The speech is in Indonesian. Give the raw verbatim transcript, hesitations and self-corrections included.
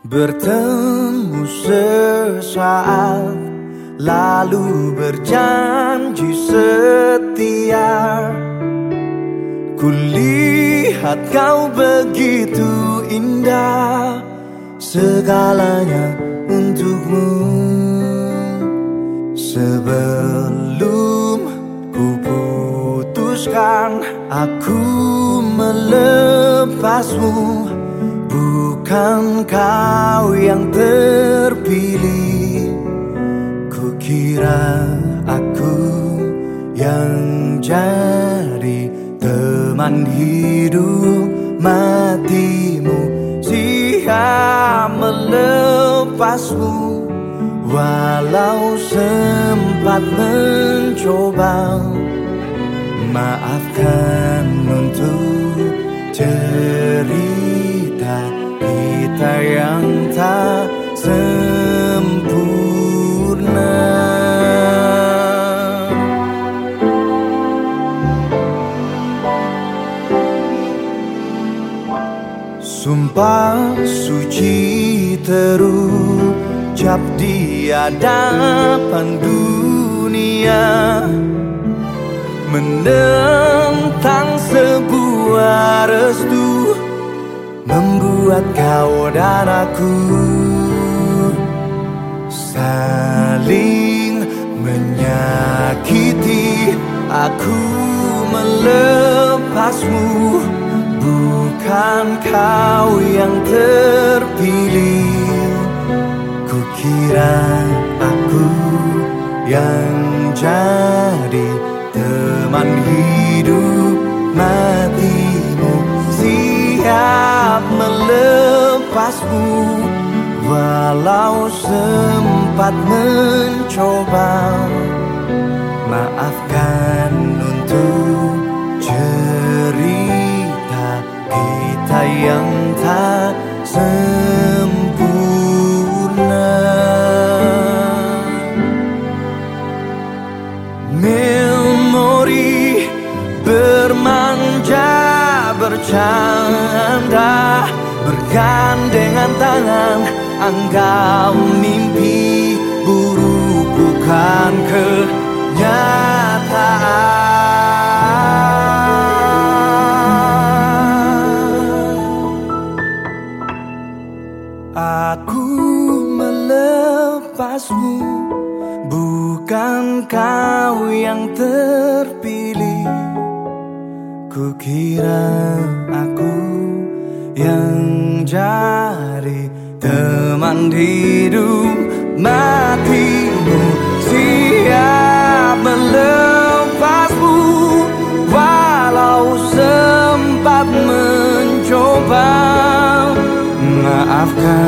Bertemu sesaat, lalu berjanji setia. Kulihat kau begitu indah, segalanya untukmu. Sebelum ku putuskan aku melepasmu, bukan kau yang terpilih. Kukira aku yang jadi teman hidup matimu. Siap melepasmu, walau sempat mencoba. Maafkan untuk cerita kita yang tak sempurna. Sumpah suci terucap di hadapan dunia, menentang sebuah restu, membuat kau dan aku saling menyakiti. Aku melepasmu, bukan kau yang terpilih. Kukira aku yang jadi teman hidup matimu. Siap melepasmu, walau sempat mencoba. Maafkan untuk cerita kita yang tak sempurna. Memori bermanja bercanda, bergandengan tangan, anggap mimpi buruk bukan kenyataan. Aku melepasmu, bukan kau yang terpilih. Kukira aku yang jadi teman hidup matimu. Siap melepasmu, walau sempat mencoba. Maafkan